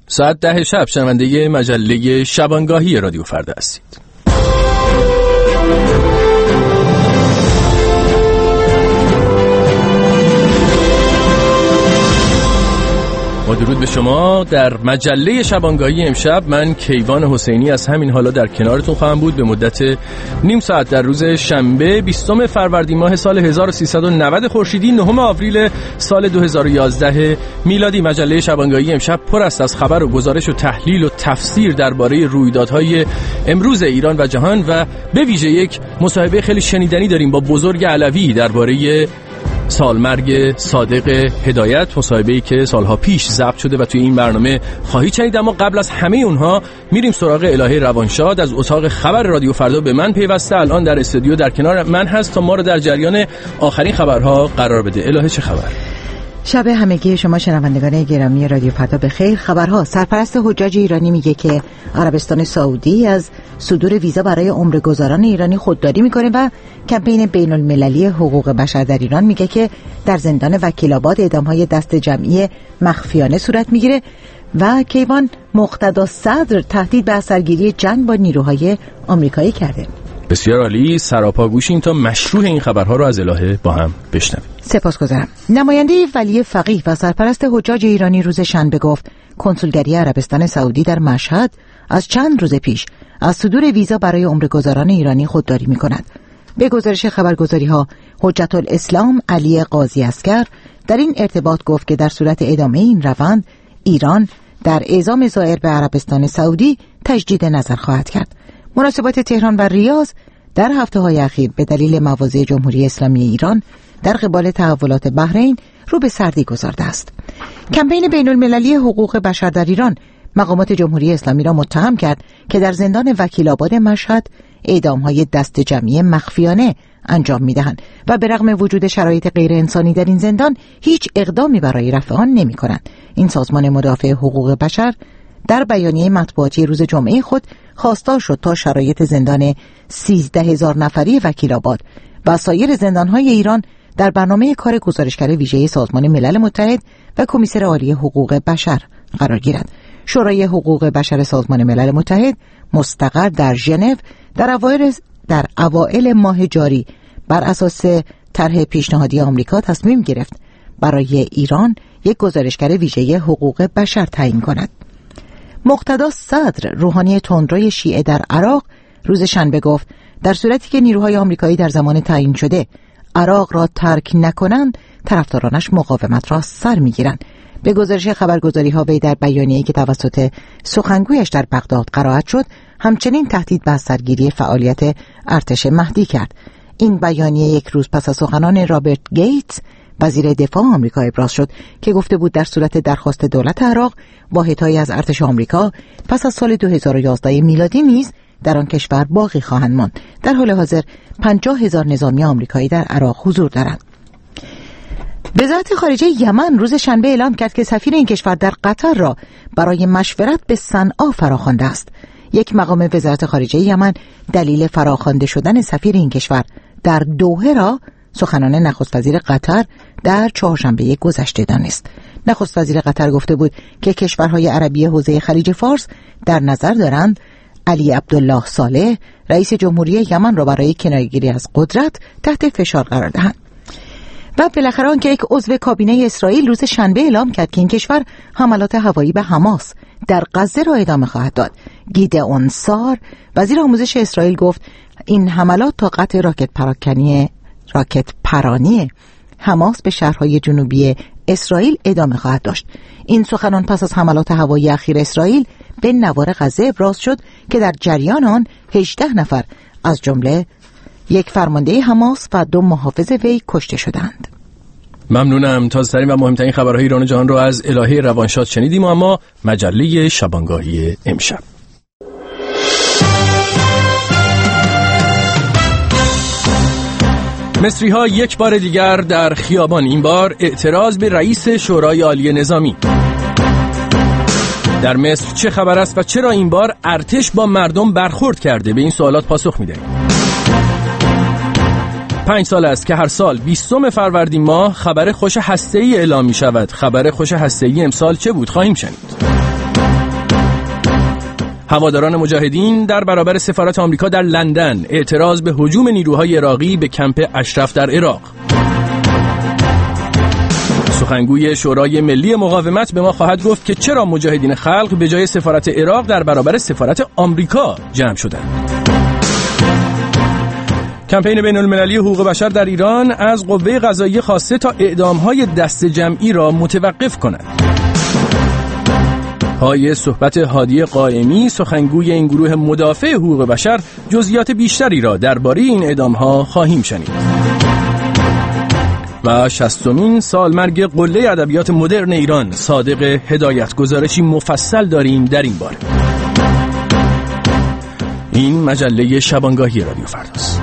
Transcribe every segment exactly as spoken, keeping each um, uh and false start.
ساعت ده شب شنونده مجله شبانگاهی رادیو فردا هستید. با درود به شما. در مجله شبانگاهی امشب من کیوان حسینی از همین حالا در کنارتون خواهم بود به مدت نیم ساعت در روز شنبه بیستم فروردین ماه سال هزار و سیصد و نود خورشیدی، نهم آوریل سال دو هزار و یازده میلادی. مجله شبانگاهی امشب پر است از خبر و گزارش و تحلیل و تفسیر درباره رویدادهای امروز ایران و جهان و به ویژه یک مصاحبه خیلی شنیدنی داریم با بزرگ علوی درباره سالمرگ صادق هدایت، مصاحبه‌ای که سالها پیش ضبط شده و توی این برنامه خواهید شنید. اما قبل از همه اونها میریم سراغ الهه روانشاد. از اتاق خبر رادیو فردا به من پیوسته، الان در استودیو در کنار من هست تا ما رو در جریان آخرین خبرها قرار بده. الهه چه خبر؟ شب همگی شما شنوندگان گرامی رادیو فردا بخیر. خبرها: سرپرست حجاج ایرانی میگه که عربستان سعودی از صدور ویزا برای عمره‌گذاران ایرانی خودداری میکنه و کمپین بین المللی حقوق بشر در ایران میگه که در زندان وکیل‌آباد اعدام‌های دست جمعی مخفیانه صورت میگیره و کیوان مقتدا صدر تهدید به اثرگیری جنگ با نیروهای آمریکایی کرده. بسیار عالی، سراپا گوشیم تا مشروع این خبرها رو از الهه با هم بشنویم. سپاسگزارم. نماینده ولی فقیه و سرپرست حجاج ایرانی روز شنبه گفت کنسولگری عربستان سعودی در مشهد از چند روز پیش از صدور ویزا برای عمره‌گذاران ایرانی خودداری می‌کند. به گزارش خبرگزاری‌ها، حجت الاسلام علی قاضی اصغر در این ارتباط گفت که در صورت ادامه این روند ایران در اعزام زائر به عربستان سعودی تجدید نظر خواهد کرد. مناسبات تهران و ریاض در هفته‌های اخیر به دلیل مواضع جمهوری اسلامی ایران در قبال تحولات بحرین رو به سردی گذارده است. کمپین بین المللی حقوق بشر در ایران مقامات جمهوری اسلامی را متهم کرد که در زندان وکیل‌آباد مشهد اعدام‌های دست جمعی مخفیانه انجام می‌دهند و به رغم وجود شرایط غیر انسانی در این زندان هیچ اقدامی برای رفع آن نمی‌کنند. این سازمان مدافع حقوق بشر در بیانیه مطبوعاتی روز جمعه خود خواستار شد تا شرایط زندان سیزده هزار نفری وکیل‌آباد و سایر زندان‌های ایران در برنامه کار گزارشگر ویژه سازمان ملل متحد و کمیسر عالی حقوق بشر قرار گیرد. شورای حقوق بشر سازمان ملل متحد مستقر در ژنو در اوایل در اوایل ماه جاری بر اساس طرح پیشنهادی آمریکا تصمیم گرفت برای ایران یک گزارشگر ویژه حقوق بشر تعیین کند. مقتدا صدر، روحانی تندروی شیعه در عراق، روز شنبه گفت در صورتی که نیروهای آمریکایی در زمان تعیین شده عراق را ترک نکنند، طرفدارانش مقاومت را سر می‌گیرند. به گزارش خبرگزاری‌ها وی در بیانیه‌ای که توسط سخنگویش در بغداد قرائت شد، همچنین تهدید به سرگیری فعالیت ارتش مهدی کرد. این بیانیه یک روز پس از سخنان رابرت گیتس، وزیر دفاع آمریکا، ابراز شد که گفته بود در صورت درخواست دولت عراق، واحدهایی از ارتش آمریکا پس از سال دو هزار و یازده میلادی نیز در آن کشور باقی خواهند ماند. در حال حاضر پنجاه هزار نظامی آمریکایی در عراق حضور دارند. وزارت خارجه یمن روز شنبه اعلام کرد که سفیر این کشور در قطر را برای مشورت به صنعا فراخوانده است. یک مقام وزارت خارجه یمن دلیل فراخوانده شدن سفیر این کشور در دوحه را سخنان نخست وزیر قطر در چهارشنبه گذشته دانست. نخست وزیر قطر گفته بود که کشورهای عربی حوزه خلیج فارس در نظر دارند علی عبدالله صالح رئیس جمهوری یمن را برای کناره‌گیری از قدرت تحت فشار قرار دهند. و بالاخره آنکه یک عضو کابینه اسرائیل روز شنبه اعلام کرد که این کشور حملات هوایی به حماس در غزه را ادامه خواهد داد. گیدئون سار، وزیر آموزش اسرائیل، گفت این حملات تا قطع راکت پراکنی راکت پرانی حماس به شهرهای جنوبی اسرائیل ادامه خواهد داشت. این سخنان پس از حملات هوایی اخیر اسرائیل به نوار غزه ابراز شد که در جریان آن هجده نفر از جمله یک فرمانده حماس و دو محافظ وی کشته شدند. ممنونم. تازه‌ترین و مهمترین خبرهای ایران و جهان رو از الهه روانشاد شنیدیم. اما مجله شبانگاهی امشب. مصری‌ها یک بار دیگر در خیابان، این بار اعتراض به رئیس شورای عالی نظامی. در مصر چه خبر است و چرا این بار ارتش با مردم برخورد کرده؟ به این سوالات پاسخ می‌دهیم. پنج سال است که هر سال بیستم فروردین ماه خبر خوش هسته‌ای اعلام می‌شود. خبر خوش هسته‌ای امسال چه بود؟ خواهیم شنید. هواداران مجاهدین در برابر سفارت آمریکا در لندن اعتراض به هجوم نیروهای عراقی به کمپ اشرف در عراق. سخنگوی شورای ملی مقاومت به ما خواهد گفت که چرا مجاهدین خلق به جای سفارت عراق در برابر سفارت آمریکا جمع شدند. کمپین بین المللی حقوق بشر در ایران از قوه قضاییه خواسته تا اعدام‌های دست جمعی را متوقف کند. پای صحبت هادی قائمی، سخنگوی این گروه مدافع حقوق بشر، جزئیات بیشتری را درباره این اعدام‌ها خواهیم شنید. و شصتمین سالمرگ قله ادبیات مدرن ایران صادق هدایت گزارشی مفصل داریم در این باره. این مجله شبانگاهی رادیو فرداست.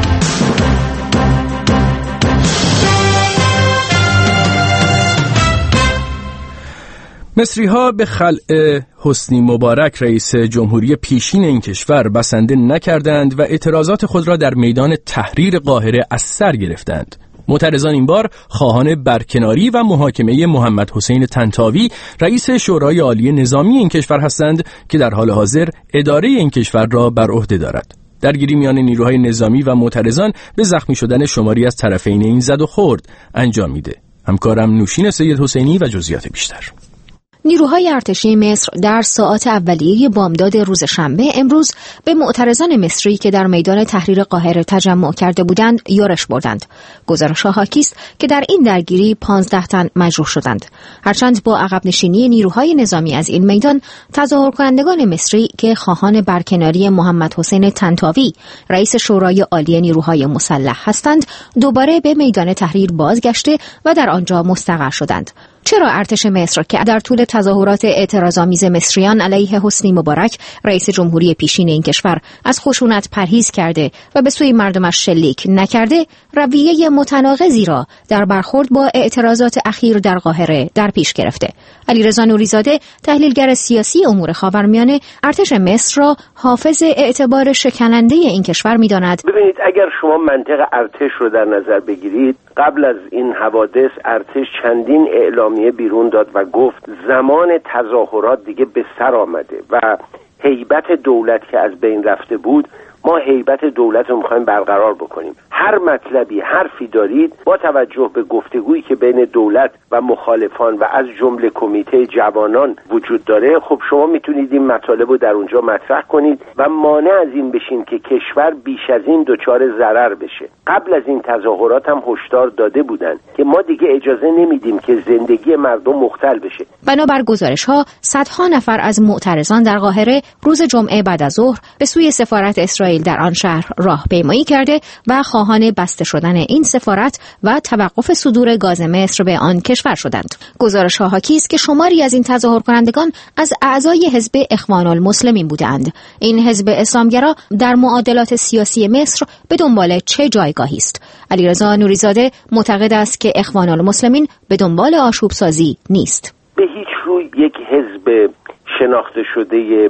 مصری‌ها به خلع حسنی مبارک رئیس جمهوری پیشین این کشور بسنده نکردند و اعتراضات خود را در میدان تحریر قاهره از سر گرفتند. معترضان این بار خواهان برکناری و محاکمه محمد حسین طنطاوی رئیس شورای عالی نظامی این کشور هستند که در حال حاضر اداره این کشور را بر عهده دارد. درگیری میان نیروهای نظامی و معترضان به زخمی شدن شماری از طرفین این زد و خورد انجام میده. همکارم نوشین سید حسینی و جزئیات بیشتر. نیروهای ارتشی مصر در ساعات اولیه بامداد روز شنبه امروز به معترضان مصری که در میدان تحریر قاهره تجمع کرده بودند یورش بردند. گزارش‌ها حاکی است که در این درگیری پانزده تن مجروح شدند. هرچند با عقب نشینی نیروهای نظامی از این میدان، تظاهر کنندگان مصری که خواهان برکناری محمد حسین طنطاوی رئیس شورای عالی نیروهای مسلح هستند، دوباره به میدان تحریر بازگشته و در آنجا مستقر شدند. چرا ارتش مصر که در طول تظاهرات اعتراض‌آمیز مصریان علیه حسنی مبارک رئیس جمهوری پیشین این کشور از خشونت پرهیز کرده و به سوی مردمش شلیک نکرده، رویه متناقضی را در برخورد با اعتراضات اخیر در قاهره در پیش گرفته؟ علیرضا نوریزاده، تحلیلگر سیاسی امور خاورمیانه، ارتش مصر را حافظ اعتبار شکننده این کشور می‌داند. ببینید، اگر شما منطق ارتش رو در نظر بگیرید، قبل از این حوادث ارتش چندین اعلامیه بیرون داد و گفت زمان تظاهرات دیگه به سر آمده و هیبت دولت که از بین رفته بود، ما هیبت دولت رو میخوایم برقرار بکنیم. هر مطلبی، حرفی دارید، با توجه به گفتگویی که بین دولت و مخالفان و از جمله کمیته جوانان وجود داره، خب شما میتونید این مطالب رو در اونجا مطرح کنید و مانع از این بشین که کشور بیش از این دچار ضرر بشه. قبل از این تظاهرات هم هشدار داده بودند که ما دیگه اجازه نمیدیم که زندگی مردم مختل بشه. بنابر گزارش‌ها، صدها نفر از معترضان در قاهره روز جمعه بعد از ظهر به سوی سفارت اسرائیل در آن شهر راهپیمایی کرده و خواهان بسته شدن این سفارت و توقف صدور گاز مصر به آن کشور شدند. گزارش‌ها حاکی است که شماری از این تظاهر کنندگان از اعضای حزب اخوان المسلمین بودند. این حزب اسلامگرا در معادلات سیاسی مصر به دنبال چه جایگاهی است؟ علیرضا نوریزاده معتقد است که اخوان المسلمین به دنبال آشوب سازی نیست. به هیچ روی یک حزب شناخته شده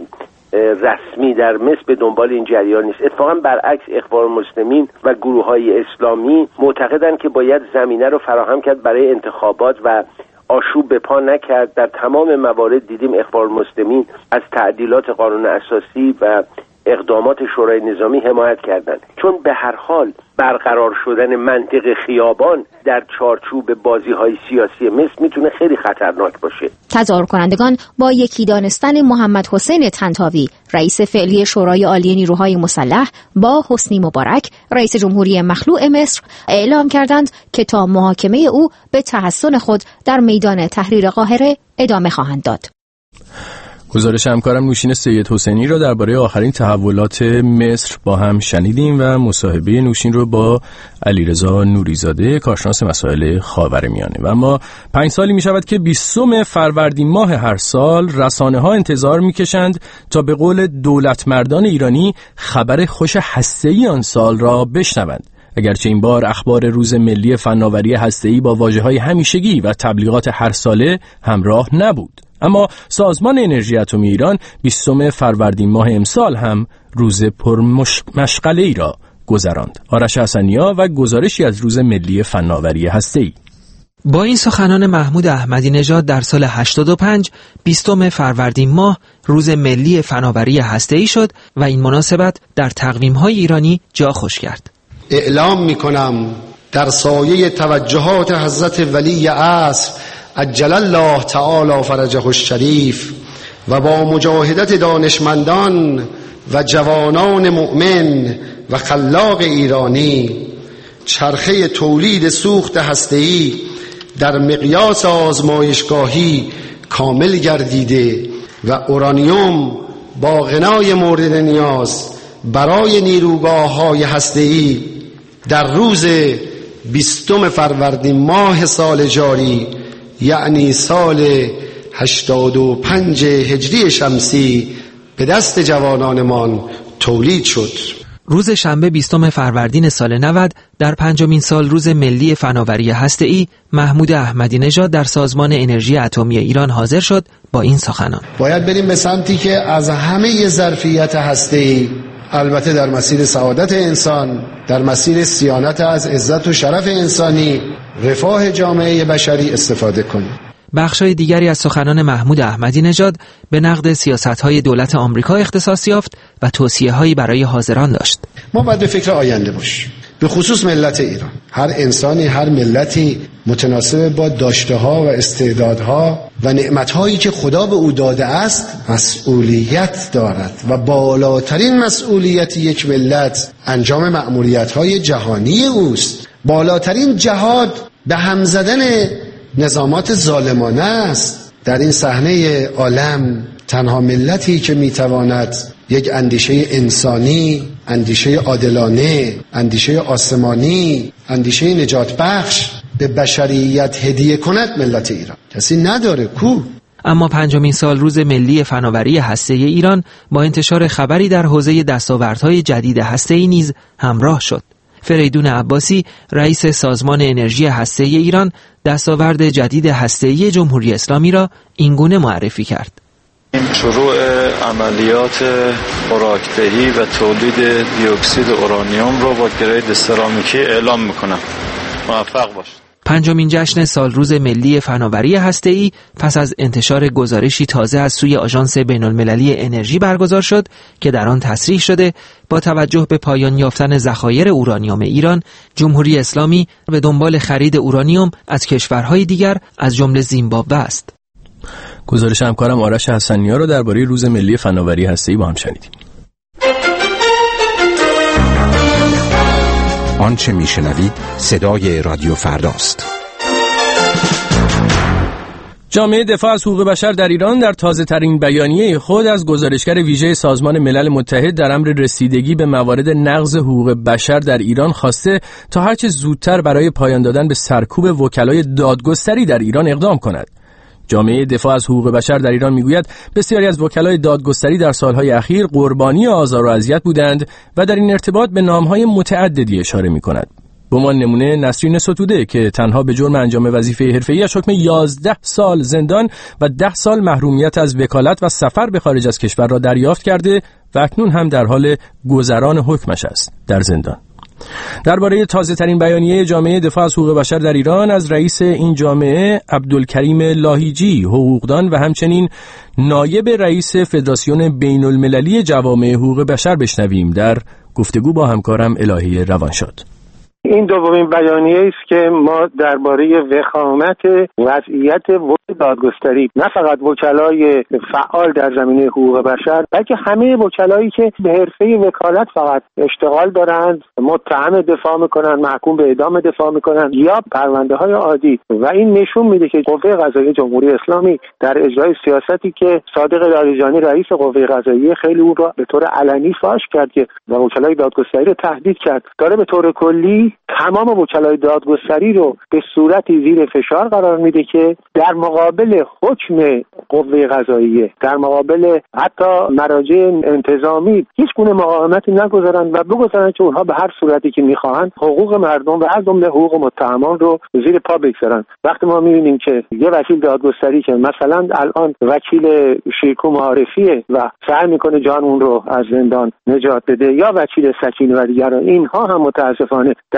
رسمی در مصر به دنبال این جریان نیست. اتفاقا برعکس، اخوان المسلمین و گروه‌های اسلامی معتقدند که باید زمینه رو فراهم کرد برای انتخابات و آشوب به پا نکرد. در تمام موارد دیدیم اخوان المسلمین از تعدیلات قانون اساسی و اقدامات شورای نظامی حمایت کردند، چون به هر حال برقرار شدن منطق خیابان در چارچوب بازی‌های سیاسی مصر میتونه خیلی خطرناک باشه. تظاهر کنندگان با یکی دانستن محمد حسین طنطاوی رئیس فعلی شورای عالی نیروهای مسلح با حسنی مبارک رئیس جمهوری مخلوع مصر اعلام کردند که تا محاکمه او به تحسن خود در میدان تحریر قاهره ادامه خواهند داد. گزارش همکارم نوشین سید حسینی را درباره آخرین تحولات مصر با هم شنیدیم و مصاحبه نوشین رو با علیرضا نوریزاده، کارشناس مسائل خاورمیانه. و اما پنج سالی می شود که بیستم فروردین ماه هر سال رسانه ها انتظار می کشند تا به قول دولت مردان ایرانی خبر خوش هسته‌ای آن سال را بشنوند. اگرچه این بار اخبار روز ملی فناوری هسته‌ای با واژه‌های همیشگی و تبلیغات هر ساله همراه نبود. اما سازمان انرژی اتمی ایران بیستم فروردین ماه امسال هم روز پرمشغله‌ای را گذراند. آرش حسنیا و گزارشی از روز ملی فناوری هسته‌ای. با این سخنان محمود احمدی نژاد در سال هشتاد و پنج بیستم فروردین ماه روز ملی فناوری هسته‌ای شد و این مناسبت در تقویم‌های ایرانی جا خوش کرد. اعلام می‌کنم در سایه توجهات حضرت ولی عصر عجل الله تعالی فرجه الشریف و با مجاهدت دانشمندان و جوانان مؤمن و خلاق ایرانی چرخه تولید سوخت هسته‌ای در مقیاس آزمایشگاهی کامل گردیده و اورانیوم با غنای مورد نیاز برای نیروگاه‌های هسته‌ای در روز بیستم فروردین ماه سال جاری یعنی سال هشتاد و پنج هجری شمسی به دست جوانانمان تولید شد. روز شنبه بیستم فروردین سال نود در پنجمین سال روز ملی فناوری هسته‌ای محمود احمدی نژاد در سازمان انرژی اتمی ایران حاضر شد با این سخنان: باید بریم به سمتی که از همه ظرفیت هسته‌ای، البته در مسیر سعادت انسان، در مسیر صیانت از عزت و شرف انسانی، رفاه جامعه بشری استفاده کنیم. بخشای دیگری از سخنان محمود احمدی نژاد به نقد سیاست‌های دولت آمریکا اختصاص یافت و توصیه‌هایی برای حاضران داشت. ما باید به فکر آینده باشیم، به خصوص ملت ایران. هر انسانی، هر ملتی متناسب با داشته‌ها و استعدادها و نعمت‌هایی که خدا به او داده است مسئولیت دارد و بالاترین مسئولیت یک ملت انجام مأموریت‌های جهانی اوست. بالاترین جهاد به هم زدن نظامات ظالمانه است. در این صحنه عالم تنها ملتی که میتواند یک اندیشه انسانی، اندیشه عادلانه، اندیشه آسمانی، اندیشه نجات بخش به بشریت هدیه کند ملت ایران کسی نداره. کو اما پنجمین سال روز ملی فناوری هسته‌ای ایران با انتشار خبری در حوزه دستاوردهای جدید هسته‌ای نیز همراه شد. فریدون عباسی رئیس سازمان انرژی هسته‌ای ایران دستاورد جدید هسته‌ای جمهوری اسلامی را اینگونه معرفی کرد: شروع عملیات خوراکدهی و تولید دیوکسید اورانیوم را با گرید سرامیکی اعلام می‌کنم. موفق باشید. پنجمین جشن سالروز ملی فناوری هسته‌ای پس از انتشار گزارشی تازه از سوی آژانس بین‌المللی انرژی برگزار شد که در آن تصریح شده با توجه به پایان یافتن ذخایر اورانیوم ایران، جمهوری اسلامی به دنبال خرید اورانیوم از کشورهای دیگر از جمله زیمبابوه است. گزارش همکارم آرش حسنی‌ها رو درباره روز ملی فناوری هسته‌ای با هم شنیدیم. آنچه میشنوید صدای رادیو فرداست. جامعه دفاع از حقوق بشر در ایران در تازه ترین بیانیه خود از گزارشگر ویژه سازمان ملل متحد در امر رسیدگی به موارد نقض حقوق بشر در ایران خواسته تا هرچه زودتر برای پایان دادن به سرکوب وکلای دادگستری در ایران اقدام کند. جامعه دفاع از حقوق بشر در ایران میگوید بسیاری از وکلای دادگستری در سالهای اخیر قربانی آزار و اذیت بودند و در این ارتباط به نامهای متعددی اشاره میکند. به عنوان نمونه نسرین ستوده که تنها به جرم انجام وظیفه حرفه‌ایش حکم یازده سال زندان و ده سال محرومیت از وکالت و سفر به خارج از کشور را دریافت کرده و اکنون هم در حال گذران حکمش است در زندان. درباره تازه ترین بیانیه جامعه دفاع از حقوق بشر در ایران از رئیس این جامعه عبدالکریم لاهیجی حقوقدان و همچنین نایب رئیس فدراسیون بین المللی جوامع حقوق بشر بشنویم در گفتگو با همکارم الهی روانشاد. این دومین بیانیه است که ما درباره وخامت وضعیت وکلای دادگستری، نه فقط وکلای فعال در زمینه حقوق بشر بلکه همه وکلایی که به حرفه وکالت فقط اشتغال دارند، متهم دفاع میکنن، محکوم به اعدام دفاع میکنن یا پرونده های عادی. و این نشون میده که قوه قضاییه جمهوری اسلامی در اجرای سیاستی که صادق لاریجانی رئیس قوه قضاییه خیلی او را به طور علنی فاش کرد که و وکلای دادگستری رو تهدید کرد، داره به طور کلی تمام وکلای دادگستری رو به صورتی زیر فشار قرار میده که در مقابل حکم قوه قضاییه، در مقابل حتی مراجع انتظامی هیچ گونه مقاومتی نگذارند و بگذارند که اونها به هر صورتی که میخواهند حقوق مردم و از جمله حقوق متهمان رو زیر پا بگذارند. وقتی ما میبینیم که یه وکیل دادگستری که مثلا الان وکیل شیرکو معارفیه و سعی میکنه جان اون رو از زندان نجات بده، یا وکیل سکین و دیگران، اینها هم متاسفانه در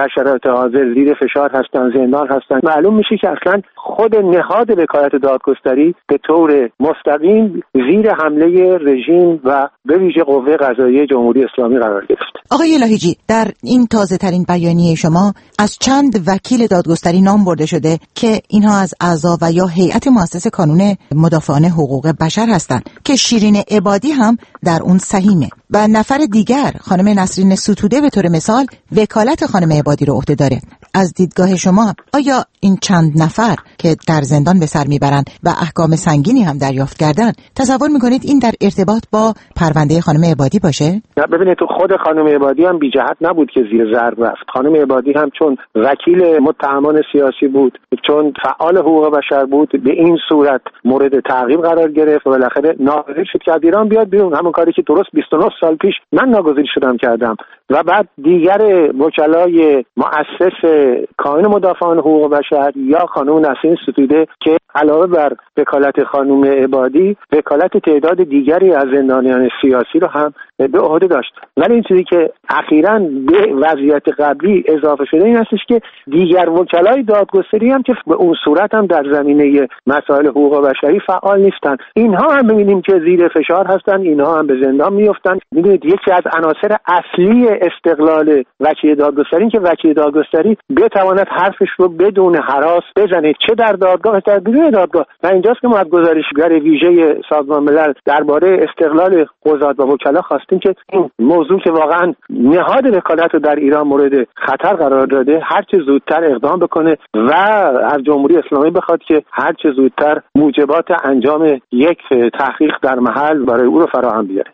در شرایط حاضر زیر فشار هستن، زندان هستن. معلوم میشه که اصلا خود نهاد وکالت دادگستری به طور مستقیم زیر حمله رژیم و به ویژه قوه قضاییه جمهوری اسلامی قرار گرفت. آقای لاهیجی، در این تازه ترین بیانیه شما از چند وکیل دادگستری نام برده شده که اینها از اعضا و یا هیئت مؤسس کانون مدافعان حقوق بشر هستند که شیرین عبادی هم در اون سهیمه و نفر دیگر خانم نسرین ستوده به طور مثال وکالت خانم عبادی رو عهده داره. از دیدگاه شما آیا این چند نفر که در زندان به سر میبرن و احکام سنگینی هم دریافت کردن، تصور میکنید این در ارتباط با پرونده خانم عبادی باشه؟ نه، ببینید تو خود خانم عبادی هم بی جهت نبود که زیر ضرب رفت. خانم عبادی هم چون وکیل متهمان سیاسی بود، چون فعال حقوق بشر بود، به این صورت مورد تعقیب قرار گرفت و بالاخره ناگزیر شد که از ایران بیاد بیرون. همون کاری که درست بیست و نه سال پیش من ناگزیر شدم کردم و بعد دیگر وکلای مؤسس کانون مدافعان حقوق بشر یا خانم نسرین ستوده که علاوه بر وکالت خانم عبادی وکالت تعداد دیگری از زندانیان سیاسی رو هم به عهده داشت. ولی این چیزی که اخیراً به وضعیت قبلی اضافه شده این هستش که دیگر وکلای دادگستری هم که به اون صورت هم در زمینه مسائل حقوق بشری فعال نیستن، اینها هم می‌بینیم که زیر فشار هستن، اینها هم به زندان میافتن. می‌دونید یکی از عناصر اصلی استقلال وکیل دادگستری که وکیل دادگستری بتواند حرفش رو بدون هراس بزنه، چه در دادگاه چه در بیرون دادگاه. و اینجاست که ما از گزارشگر ویژه سازمان ملل درباره استقلال قضات و وکلا خواستیم که این موضوع که واقعا نهاد وکالت رو در ایران مورد خطر قرار داده هر چه زودتر اقدام بکنه و از جمهوری اسلامی بخواد که هر چه زودتر موجبات انجام یک تحقیق در محل برای او رو فراهم بیاره.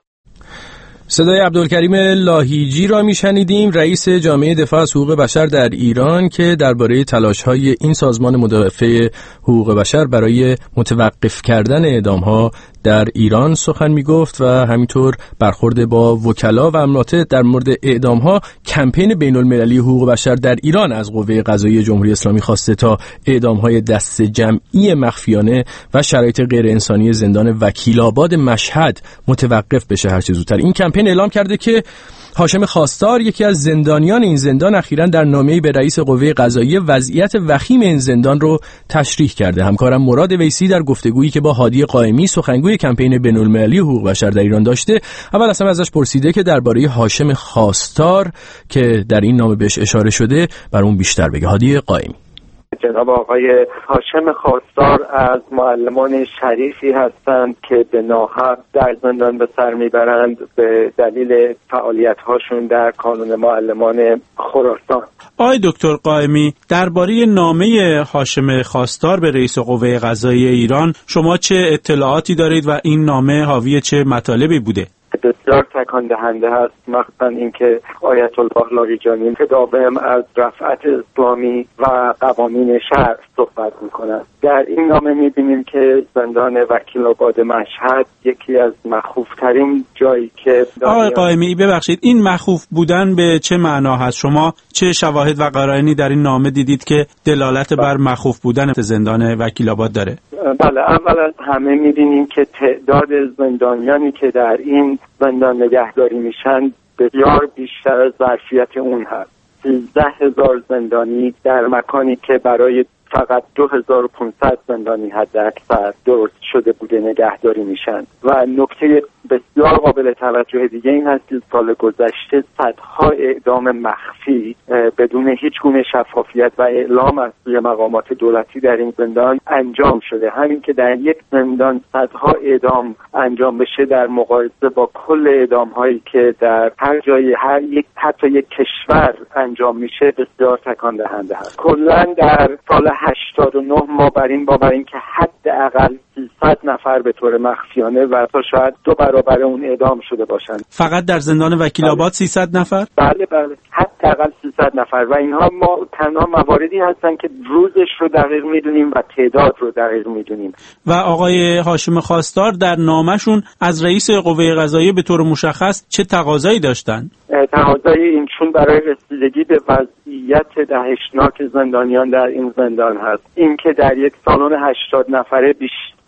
صدای عبدالکریم لاهیجی را میشنیدیم، رئیس جامعه دفاع از حقوق بشر در ایران، که درباره تلاش‌های این سازمان مدافع حقوق بشر برای متوقف کردن اعدام‌ها در ایران سخن میگفت و همینطور برخورد با وکلا و امناط در مورد اعدام‌ها. کمپین بین‌المللی حقوق بشر در ایران از قوه قضاییه جمهوری اسلامی خواسته تا اعدام‌های دست جمعی مخفیانه و شرایط غیر انسانی زندان وکیل‌آباد مشهد متوقف بشه هر چه زودتر. این کمپین اعلام کرده که هاشم خواستار، یکی از زندانیان این زندان، اخیراً در نامه‌ای به رئیس قوه قضاییه وضعیت وخیم این زندان رو تشریح کرده. همکارم مراد ویسی در گفتگویی که با هادی قائمی سخنگوی کمپین بین‌المللی حقوق بشر در ایران داشته، اول اصلا ازش پرسیده که درباره هاشم خواستار که در این نامه بهش اشاره شده بر اون بیشتر بگه. هادی قائمی: جناب آقای هاشم خواستار از معلمان شریفی هستند که به ناحق در زندان به سر میبرند به دلیل فعالیت‌هاشون در کانون معلمان خراسان. آقای دکتر قائمی، درباره نامه هاشم خواستار به رئیس قوه قضاییه ایران شما چه اطلاعاتی دارید و این نامه حاوی چه مطالبی بوده؟ بسیار تکان دهنده هست، مخصوصا اینکه آیت الله لاریجانی مداوم از رفعت اسلامی و قوانین شرع صحبت میکنند. در این نامه میبینیم که زندان وکیل‌آباد مشهد یکی از مخوف‌ترین جایی که آقای قائمی ببخشید، این مخوف بودن به چه معنا هست؟ شما چه شواهد و قرائنی در این نامه دیدید که دلالت بر مخوف بودن زندان وکیل‌آباد داره؟ بله، اول از همه می‌بینیم که تعداد زندانیانی که در این زندان نگهداری میشن بسیار بیشتر از ظرفیت اون هست. سیزده هزار زندانی در مکانی که برای فقط دو هزار و پانصد زندانی حد اکثر درست شده بوده نگهداری میشن. و نکته بسیار قابل توجه دیگه این هست که سال گذشته صدها اعدام مخفی بدون هیچ گونه شفافیت و اعلام از سوی مقامات دولتی در این زندان انجام شده. همین که در یک زندان صدها اعدام انجام بشه در مقایسه با کل اعدام هایی که در هر جای هر یک حتی یک کشور انجام میشه بسیار تکان دهنده هست. کلا در سال هشتاد و نه ما بر این باور این که حداقل سیصد نفر به طور مخفیانه و تا شاید دو برابر اون اعدام شده باشند. فقط در زندان وکیل‌آباد سیصد نفر؟ بله بله، حداقل سیصد نفر و اینها ما تنها مواردی هستن که روزش رو دقیق میدونیم و تعداد رو دقیق میدونیم. و آقای هاشم خواستار در نامشون از رئیس قوه قضاییه به طور مشخص چه تقاضایی داشتن؟ تقاضای این چون برای رسیدگی به وضعیت دهشتناک زندانیان در این زندان هست، این که در یک سالن هشتاد نفره بیش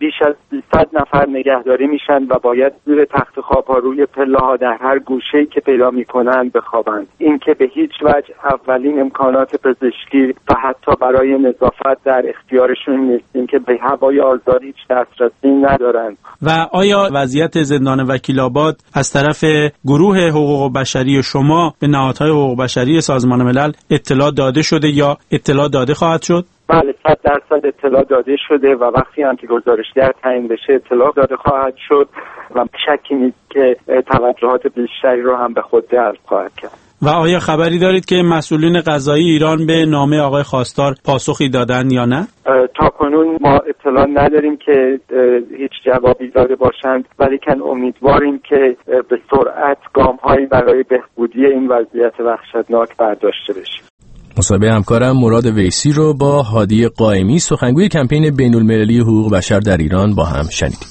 بیش از سیصد نفر نگهداری میشن و باید زیر تخت خواب‌ها روی پله‌ها در هر گوشه‌ای که پیدا میکنن بخوابند. این که به هیچ وجه اولین امکانات پزشکی و حتی برای نظافت در اختیارشون نیست، این که به هوای آزاد هیچ دسترسی ندارند. و آیا وضعیت زندان وکیل‌آباد از طرف گروه حقوق بشری شما به نهادهای حقوق بشری سازمان ملل اطلاع داده شده یا اطلاع داده خواهد شد؟ بله، صد درصد اطلاع داده شده و وقتی هم که گزارشگر تعیین بشه اطلاع داده خواهد شد و شکی نیست که توجهات بیشتری رو هم به خود جلب خواهد کرد. و آیا خبری دارید که مسئولین قضایی ایران به نامه آقای خواستار پاسخی دادن یا نه؟ تا کنون ما اطلاع نداریم که هیچ جوابی داده باشند، ولی کن امیدواریم که به سرعت گام‌هایی برای بهبودی این وضعیت وحشتناک برداشته بشه. مصاحبه همکارم مراد ویسی رو با هادی قائمی، سخنگوی کمپین بین‌المللی حقوق بشر در ایران، با هم شنیدیم.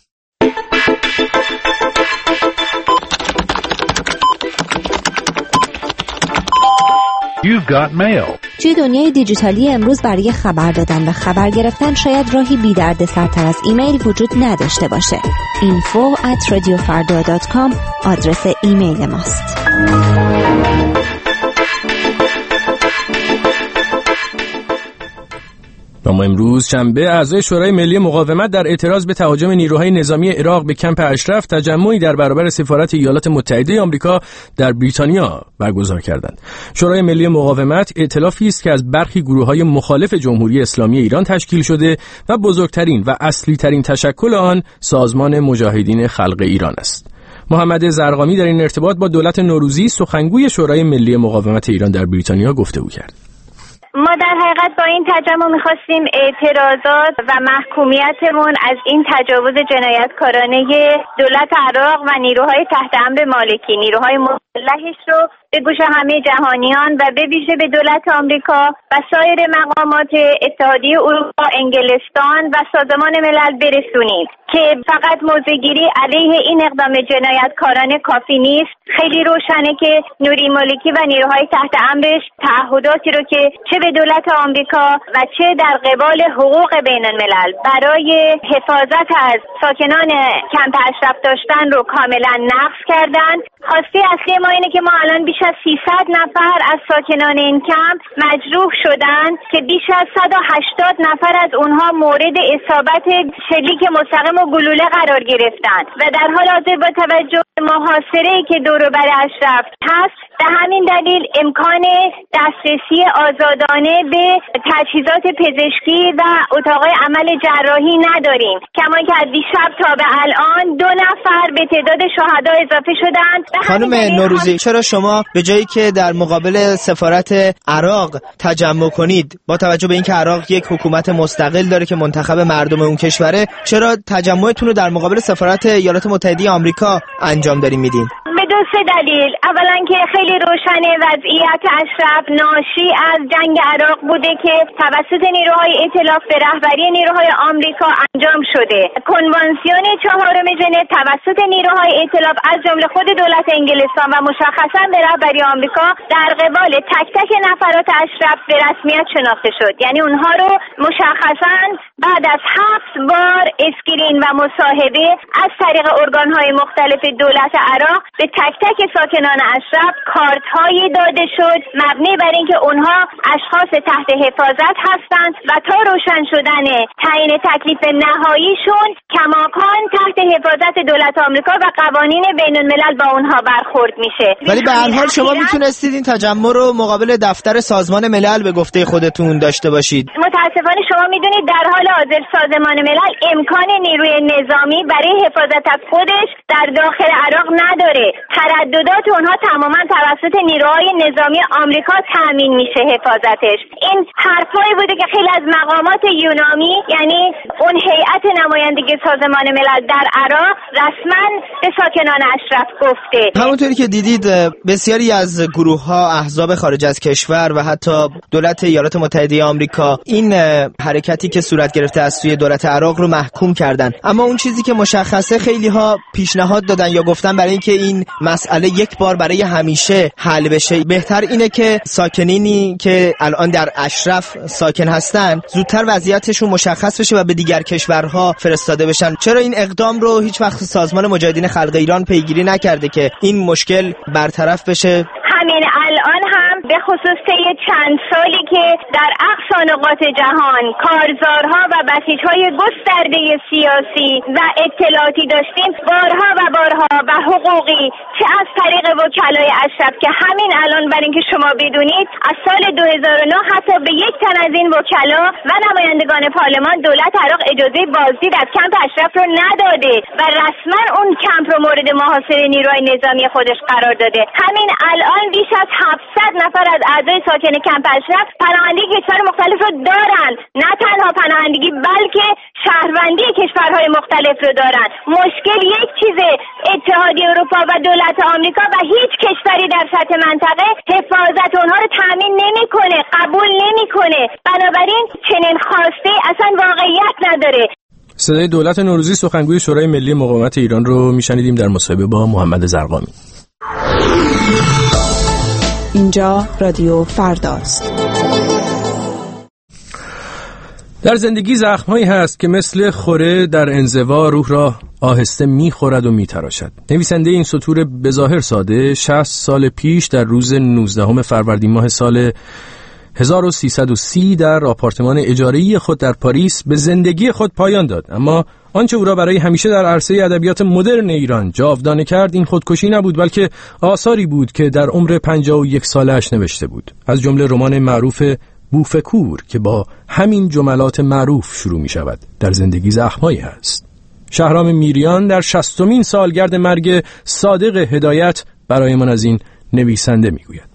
You've got mail. توی دنیای دیجیتالی امروز برای خبر دادن و خبر گرفتن شاید راهی بی درد سرتر از ایمیل وجود نداشته باشه. info at radio farda dot com آدرس ایمیل ماست. اما امروز شنبه اعضای شورای ملی مقاومت در اعتراض به تهاجم نیروهای نظامی عراق به کمپ اشرف تجمعی در برابر سفارت ایالات متحده آمریکا در بریتانیا برگزار کردند. شورای ملی مقاومت ائتلافی است که از برخی گروه‌های مخالف جمهوری اسلامی ایران تشکیل شده و بزرگترین و اصلی‌ترین تشکل آن سازمان مجاهدین خلق ایران است. محمد زرقامی در این ارتباط با دولت نوروزی، سخنگوی شورای ملی مقاومت ایران در بریتانیا، گفتگو کرد. ما در حقیقت با این تجمع می‌خواستیم اعتراضات و محکومیتمون از این تجاوز جنایتکارانه دولت عراق و نیروهای تحت امر مالکی، نیروهای مسلحش رو به گوش همه جهانیان و به ویژه به دولت آمریکا و سایر مقامات اتحادیه اروپا، انگلستان و سازمان ملل برسونید که فقط موضع‌گیری علیه این اقدام جنایتکارانه کافی نیست. خیلی روشنه که نوری مالکی و نیروهای تحت امرش تعهداتی رو که چه به دولت آمریکا و چه در قبال حقوق بین الملل برای حفاظت از ساکنان کمپ اشرف داشتن رو کاملا نقض کردن. خواسته اصلی ما اینه که ما الان بیش از سیصد نفر از ساکنان این کمپ مجروح شدن که بیش از صد و هشتاد نفر از اونها مورد اصابت شلیک مستقیم و گلوله قرار گرفتن و در حال حاضر با توجه به محاصره‌ای که دور و بر اشرف هست، به همین دلیل امکان دسترسی آزادانه به تجهیزات پزشکی و اتاقای عمل جراحی نداریم. کما که از دیشب تا به الان دو نفر به تعداد شهدا اضافه شدند. خانم نوروزی، چرا شما به جایی که در مقابل سفارت عراق تجمع کنید، با توجه به اینکه عراق یک حکومت مستقل داره که منتخب مردم اون کشوره، چرا تجمعتون رو در مقابل سفارت ایالات متحده آمریکا انجام دارین میدین؟ به دو سه دلیل. اولا که خیلی روشنه وضعیت اشرف ناشی از جنگ عراق بوده که توسط نیروهای ائتلاف به رهبری نیروهای آمریکا انجام شده. کنوانسیون چهارم ژنو توسط نیروهای ائتلاف از جمله خود دولت انگلستان و مشخصا به رهبری آمریکا در قبال تک تک نفرات اشرف به رسمیت شناخته شد. یعنی اونها رو مشخصا بعد از هفت بار اسکرین و مصاحبه از طریق ارگان‌های مختلف دولت عراق به تک تک ساکنان اشرف کارت‌هایی داده شد مبنی بر اینکه اونها اشخاص تحت حفاظت هستند و تا روشن شدن تعیین تکلیف نهاییشون کماکان تحت حفاظت دولت آمریکا و قوانین بین الملل با اونها برخورد میشه. ولی به هر حال شما میتونستید این تجمع رو مقابل دفتر سازمان ملل به گفته خودتون داشته باشید. متاسفانه شما میدونید در حال حاضر سازمان ملل امکان نیروی نظامی برای حفاظت از خودش در داخل عراق نداره. ترددات اونها تماما توسط نیروهای نظامی آمریکا تامین میشه حفاظتش. این حرفایی بوده که خیلی از مقامات یونانی، یعنی اون هیئت نمایندگی سازمان ملل در عراق، رسما به ساکنان اشرف گفته. همونطوری که دیدید بسیاری از گروه ها، احزاب خارج از کشور و حتی دولت ایالات متحده آمریکا این حرکتی که صورت گرفته از سوی دولت عراق رو محکوم کردن. اما اون چیزی که مشخصه، خیلی ها پیشنهاد دادن یا گفتن برای اینکه این مسئله یک بار برای همیشه حل بشه؟ بهتر اینه که ساکنینی که الان در اشرف ساکن هستن زودتر وضعیتشون مشخص بشه و به دیگر کشورها فرستاده بشن. چرا این اقدام رو هیچ وقت سازمان مجاهدین خلق ایران پیگیری نکرده که این مشکل برطرف بشه؟ همین الان هم به خصوص طی چند سالی که در اقصا نقاط جهان کارزارها و بسیج‌های گسترده سیاسی و اطلاعاتی داشتیم، بارها و بارها و حقوقی چه از طریق وکلای اشرف که همین الان برای اینکه شما بدونید از سال دو هزار و نه حتی به یک تن از این وکلا و نمایندگان پارلمان دولت عراق اجازه بازدید از کمپ اشرف رو نداده و رسما اون کمپ رو مورد محاصره نیروهای نظامی خودش قرار داده. همین الان بیش از هفتصد نفر از اعضای ساکن کمپ اشرف پناهندگی کشور مختلف رو دارن، نه تنها پناهندگی بلکه شهروندی کشورهای مختلف رو دارن. مشکل یک چیزه، اتحادیه اروپا و دولت آمریکا و هیچ کشوری در سطح منطقه حفاظت اونها رو تامین نمیکنه، قبول نمیکنه. بنابراین چنین خواسته اصلا واقعیت نداره. صدای دولت نوروزی سخنگوی شورای ملی مقاومت ایران رو میشنیدیم در مصاحبه با محمد زرقامی. اینجا رادیو فرداست. در زندگی زخم‌هایی هست که مثل خوره در انزوا روح را آهسته می‌خورد و می‌تراشد. نویسنده این سطور بظاهر ساده شصت سال پیش در روز نوزدهم فروردین ماه سال هزار و سیصد و سی در آپارتمان اجاره‌ای خود در پاریس به زندگی خود پایان داد. اما آنچه او را برای همیشه در عرصه ادبیات مدرن ایران جاودانه کرد این خودکشی نبود، بلکه آثاری بود که در عمر پنجاه و یک سالش نوشته بود. از جمله رمان معروف بوفکور که با همین جملات معروف شروع می شود. در زندگی زخمایی هست. شهرام میریان در شصتمین سالگرد مرگ صادق هدایت برایمان از این نویسنده می گوید.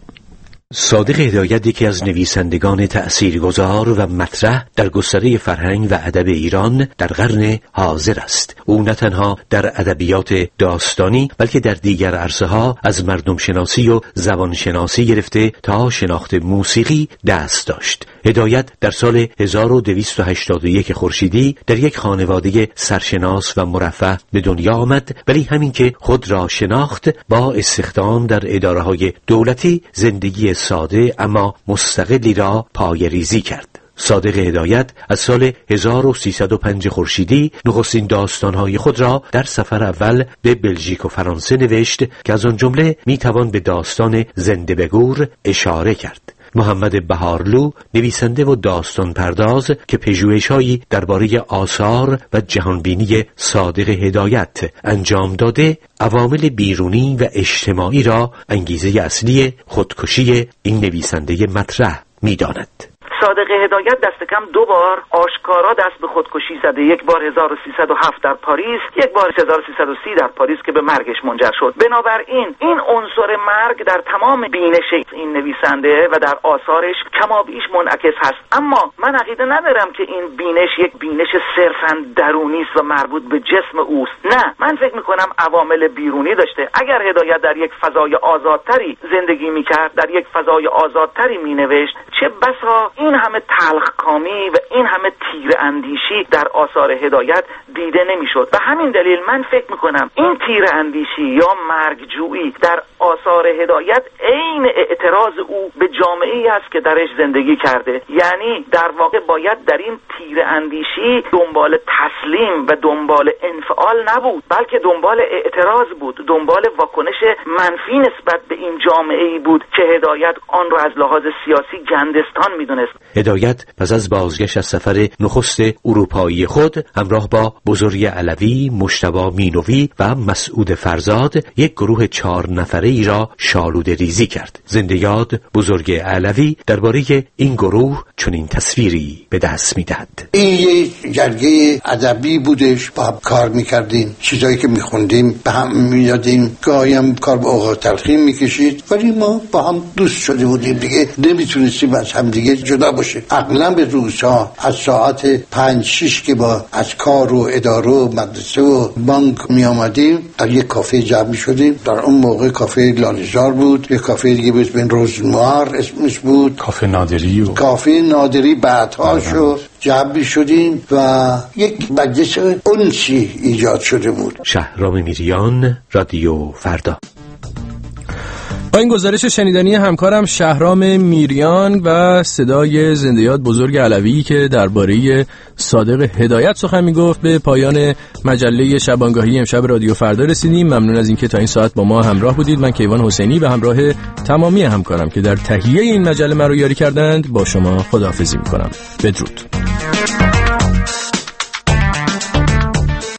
صادق هدایت یکی از نویسندگان تأثیرگذار و مطرح در گستره فرهنگ و ادب ایران در قرن حاضر است. او نه تنها در ادبیات داستانی بلکه در دیگر عرصه‌ها از مردم شناسی و زبان شناسی گرفته تا شناخت موسیقی دست داشت. هدایت در سال هزار و دویست و هشتاد و یک خورشیدی در یک خانواده سرشناس و مرفه به دنیا آمد، ولی همین که خود را شناخت با استخدام در اداره‌های دولتی زندگی ساده اما مستقلی را پایه‌ریزی کرد. صادق هدایت از سال هزار و سیصد و پنج خورشیدی نخستین داستان‌های خود را در سفر اول به بلژیک و فرانسه نوشت که از آن جمله میتوان به داستان زنده به گور اشاره کرد. محمد بهارلو نویسنده و داستان پرداز که پژوهش‌هایی درباره آثار و جهانبینی صادق هدایت انجام داده، عوامل بیرونی و اجتماعی را انگیزه اصلی خودکشی این نویسنده مطرح می‌داند. صادق هدایت دست کم دو بار آشکارا دست به خودکشی زده. یک بار هزار و سیصد و هفت در پاریس، یک بار هزار و سیصد و سی در پاریس که به مرگش منجر شد. بنابراین این عنصر مرگ در تمام بینش این نویسنده و در آثارش کمابیش منعکس هست. اما من عقیده ندارم که این بینش یک بینش صرفاً درونی است و مربوط به جسم اوست. نه، من فکر میکنم عوامل بیرونی داشته. اگر هدایت در یک فضای آزادتری زندگی میکرد، در یک فضای آزادتری مینوشت، چه بسا این همه تلخکامی و این همه تیر اندیشی در آثار هدایت دیده نمیشد. و همین دلیل من فکر میکنم این تیر اندیشی یا مرگجویی در آثار هدایت عین اعتراض او به جامعه‌ای است که درش زندگی کرده. یعنی در واقع باید در این تیر اندیشی دنبال تسلیم و دنبال انفعال نبود، بلکه دنبال اعتراض بود، دنبال واکنش منفی نسبت به این جامعه‌ای بود که هدایت آن را از لحاظ سیاسی گندستان میدونست. هدایت پس از بازگشت از سفر نخست اروپایی خود همراه با بزرگ علوی، مجتبی مینوی و مسعود فرزاد یک گروه چهار نفره ای را شالوده ریزی کرد. زنده یاد بزرگ علوی درباره این گروه چنین تصویری به دست میدهد. این یک جرگه ادبی بودش، با هم کار میکردیم، چیزایی که میخوندیم به هم میدادیم، گاهی هم کار به اوقات تلخیم میکشید، ولی ما با هم دوست شده بودیم دیگه، نمیتونستیم از هم دیگه جدا باشیم. اغلب روزها از ساعت پنج شش که با از کار و اداره و مدرسه و بانک می آمدیم در یک کافه جمع می شدیم. در اون موقع کافه کافه لالزار بود، یک کافه دیگه بود به روزمار اسمش بود، کافه نادری و کافه نادری بعدها شد جمعی شدیم و یک مجلس انسی ایجاد شده بود. شهرام میریان، رادیو فردا. با این گزارش شنیدنی همکارم شهرام میریان و صدای زنده یاد بزرگ علوی که درباره صادق هدایت سخن میگفت، به پایان مجله شبانگاهی امشب رادیو فردا رسیدیم. ممنون از اینکه تا این ساعت با ما همراه بودید. من کیوان حسینی به همراه تمامی همکارم که در تهیه این مجله مرا یاری کردند با شما خداحافظی میکنم. بدرود.